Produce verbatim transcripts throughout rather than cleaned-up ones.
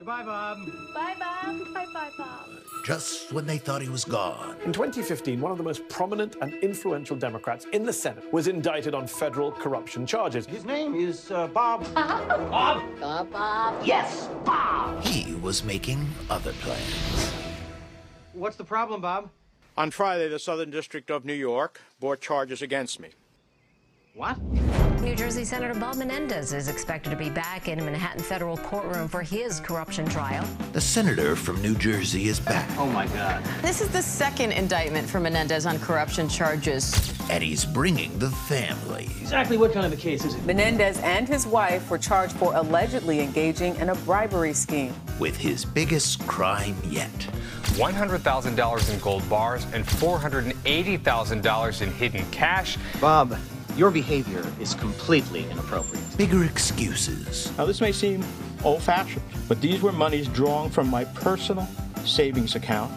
Goodbye, Bob. Bye, Bob. Bye-bye, Bob. Just when they thought he was gone. In twenty fifteen, one of the most prominent and influential Democrats in the Senate was indicted on federal corruption charges. His name is uh, Bob. Bob? Bob, Bob. Yes, Bob. He was making other plans. What's the problem, Bob? On Friday, the Southern District of New York brought charges against me. What? New Jersey Senator Bob Menendez is expected to be back in a Manhattan federal courtroom for his corruption trial. The senator from New Jersey is back. Oh, my God. This is the second indictment for Menendez on corruption charges. And he's bringing the family. Exactly what kind of a case is it? Menendez and his wife were charged for allegedly engaging in a bribery scheme. With his biggest crime yet. one hundred thousand dollars in gold bars and four hundred eighty thousand dollars in hidden cash. Bob, your behavior is completely inappropriate. Bigger excuses. Now, this may seem old-fashioned, but these were monies drawn from my personal savings account.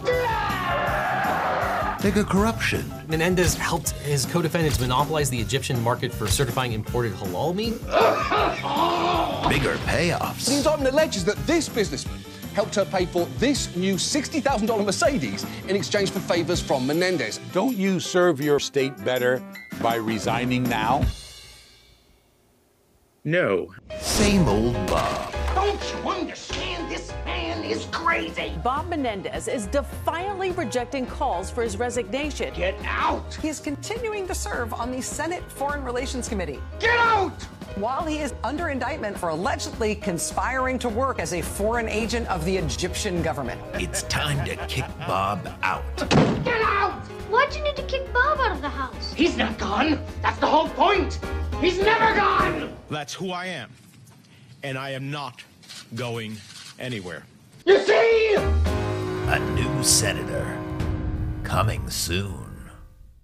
Bigger corruption. Menendez helped his co-defendants monopolize the Egyptian market for certifying imported halal meat. Bigger payoffs. The indictment alleges that this businessman helped her pay for this new sixty thousand dollars Mercedes in exchange for favors from Menendez. Don't you serve your state better by resigning now? No. Same old Bob. Don't you understand? This man is crazy. Bob Menendez is defiantly rejecting calls for his resignation. Get out. He is continuing to serve on the Senate Foreign Relations Committee. Get out. While he is under indictment for allegedly conspiring to work as a foreign agent of the Egyptian government. It's time to kick Bob out. Get out! Why'd you need to kick Bob out of the house? He's not gone. That's the whole point. He's never gone. That's who I am. And I am not going anywhere. You see? A new senator coming soon.